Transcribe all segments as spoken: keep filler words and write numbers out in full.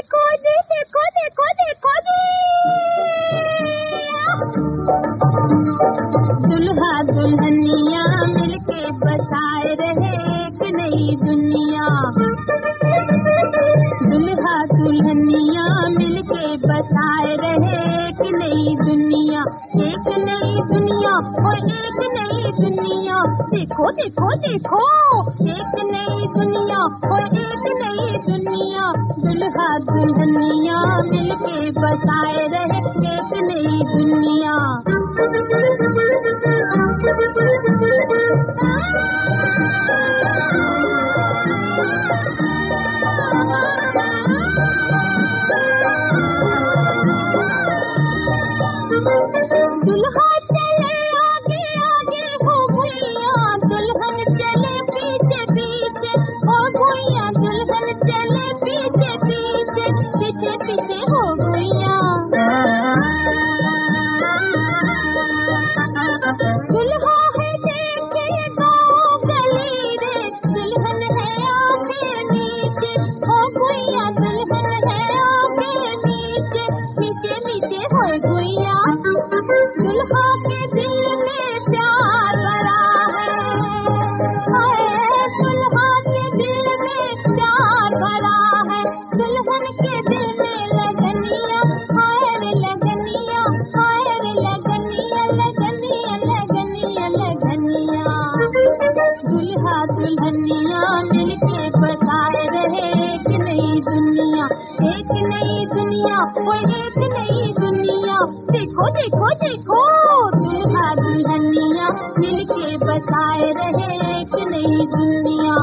देखो जी देखो देखो देखो जी, दुल्हा दुल्हनिया मिलके बसाए रहे एक नई दुनिया। दुल्हा दुल्हनिया मिलके बसाए रहे एक नई दुनिया, एक नई दुनिया और एक नई दुनिया। देखो देखो देखो एक नई दुनिया और एक नई दुनिया, दुल्हा दुल्हनिया मिलके बसाए रहे एक नई दुनिया। दुल्हा चले आगे आगे हो भैया, दुल्हन चले पीछे पीछे हो भैया, दुल्हन चले पीछे पीछे पीछे पीछे हो भैया। दुल्हा है देखे गाँव गली रे, दुल्हन है आगे नीचे हो भैया, दुल्हन है आगे नीचे नीचे नीचे हो भैया। दुल्हा के दिल में प्यार भरा है, दुल्हा के दिल में प्यार भरा है, दुल्हन के दिल में लगनिया हाय रे लगनिया, हाय रे लगनिया लगनिया लगनिया लगनिया। दुल्हा दुल्हनिया मिलके बसाए रहे एक नई दुनिया, एक नई दुनिया और एक नई दुनिया। देखो देखो देखो दुल्हा दुल्हनिया मिलके बसाए रहे एक नई दुनिया।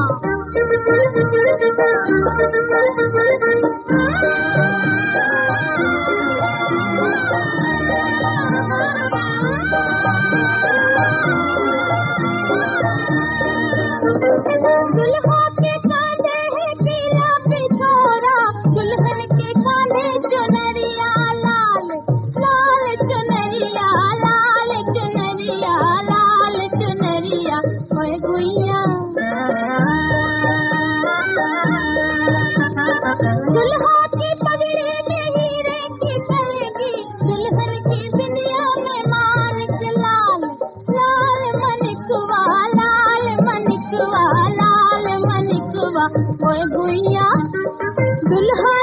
दुल्हा के कांधे है पीला पिछोरा, दुल्हन के कांधे चुनरिया लाल लाल चुनरिया, लाल चुनरिया लाल चुनरिया ओए गुइया। दुल्हा की पगड़ी में हीरे की कलगी, दुल्हन की बिंदिया में माणिक लाल लाल मनिकवा, लाल मनिकवा लाल मनिकवा ओए गुइया। दुल्हा